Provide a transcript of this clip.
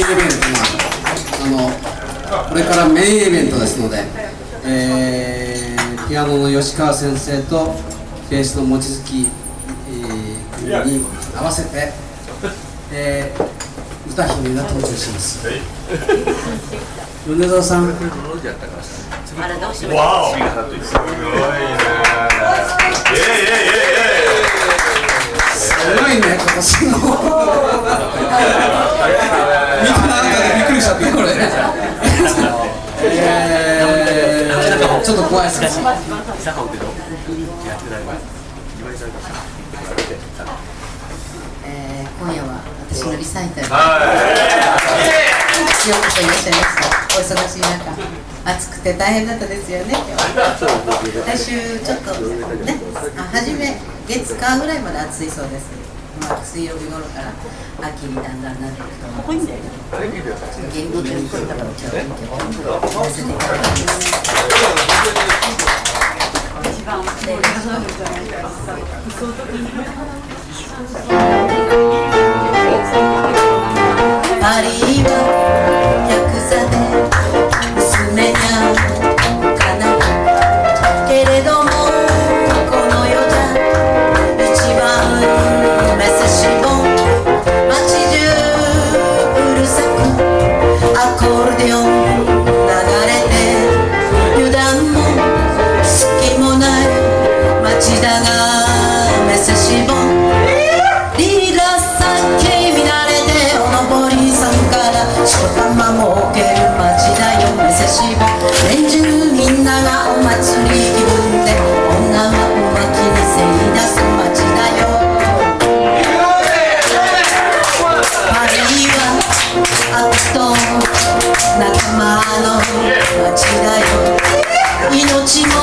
イベントがこれからメインイベントですので、ピアノの吉川先生とベースの望月君に合わせて、歌姫が登場します。米沢さん。 あれどうしよう。 わお。すごいね。 すごいね、今年の。見てなんかでびっくりしちゃってこれ。ちょっと怖いです。 今夜は私のリサイタル。ようこそいらっしゃいました。お忙しい中、暑くて大変だったですよね。来週ちょっとね、初め月火ぐらいまで暑いそうです。水曜日頃から秋にだんだんなっていくと思うんですけど、言語的にこういったことをやらせていただきます。パリはヤクザで娘にゃうかなけれどもこの世じゃ一番メセシボ街中うるさくアコーディオン流れて油断も隙もない街だがメセシボリーダー酒見慣れておのぼりさんからしこたまもける街だよメセシボ年中みんながお祭り気分で女はおまきにせい出す街だよパリは悪と仲間の街だよ命も